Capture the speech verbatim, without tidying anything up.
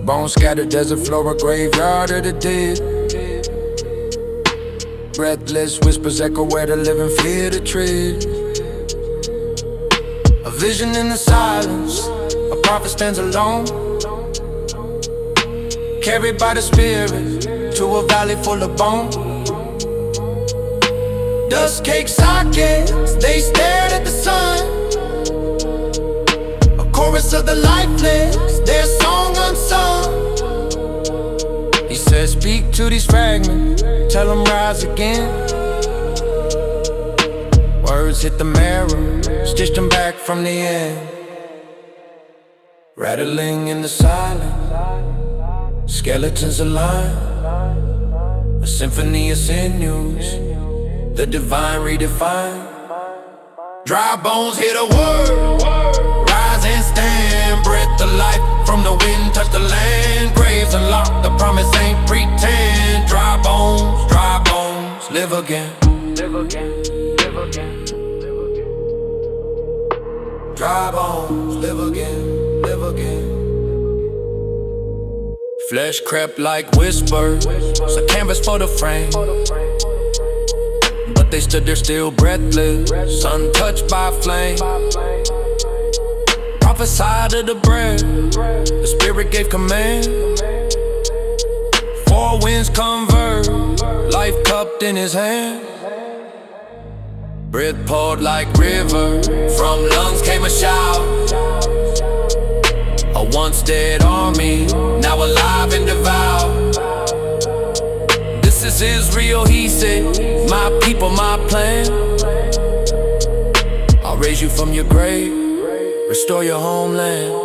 Bones scattered, desert floor, a graveyard of the dead. Breathless whispers echo where the living fear to tread. A vision in the silence, a prophet stands alone, carried by the spirit to a valley full of bone. Dust cake sockets, they stared at the sun. A chorus of the lifeless, their song unsung. He said, speak to these fragments, tell them rise again. Words hit the mirror, stitched them back from the end. Rattling in the silence, skeletons align. A symphony of sinews, the divine redefined. Dry bones hear the word, rise and stand. Breath of life from the wind touch the land. Graves unlocked, the promise ain't pretend. Dry bones, dry bones, live again. Live again, live again. Dry bones, live again, live again. Flesh crept like whispers, a canvas for the frame. But they stood there still breathless, untouched by flame. Prophesied of the breath, the spirit gave command. Four winds converge, life cupped in his hand. Breath poured like river, from lungs came a shout. A once dead army, now alive and devout. This is Israel, he said, my people, my plan. I'll raise you from your grave, restore your homeland.